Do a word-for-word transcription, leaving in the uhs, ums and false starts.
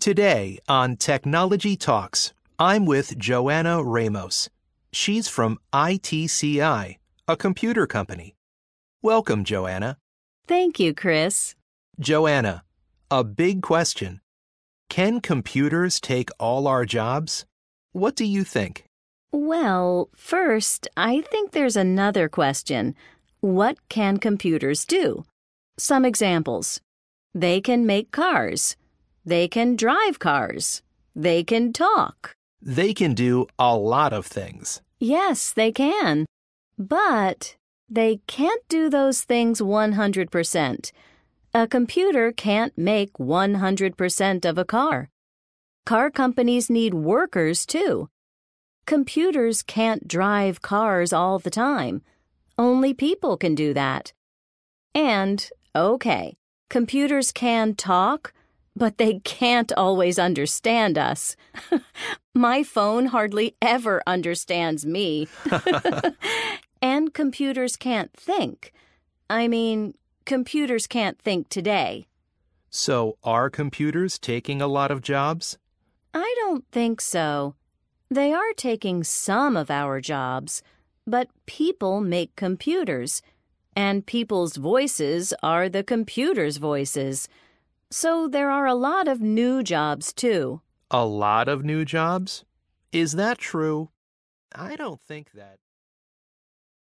Today on Technology Talks, I'm with Joanna Ramos. She's from I T C I, a computer company. Welcome, Joanna. Thank you, Chris. Joanna, a big question. Can computers take all our jobs? What do you think? Well, first, I think there's another question. What can computers do? Some examples. They can make cars. They can drive cars. They can talk. They can do a lot of things. Yes, they can. But they can't do those things one hundred percent. A computer can't make one hundred percent of a car. Car companies need workers, too. Computers can't drive cars all the time. Only people can do that. And, okay, computers can talk, but they can't always understand us. My phone hardly ever understands me. And computers can't think. I mean, computers can't think today. So are computers taking a lot of jobs? I don't think so. They are taking some of our jobs, but people make computers, and people's voices are the computer's voices. So there are a lot of new jobs, too. A lot of new jobs? Is that true? I don't think that...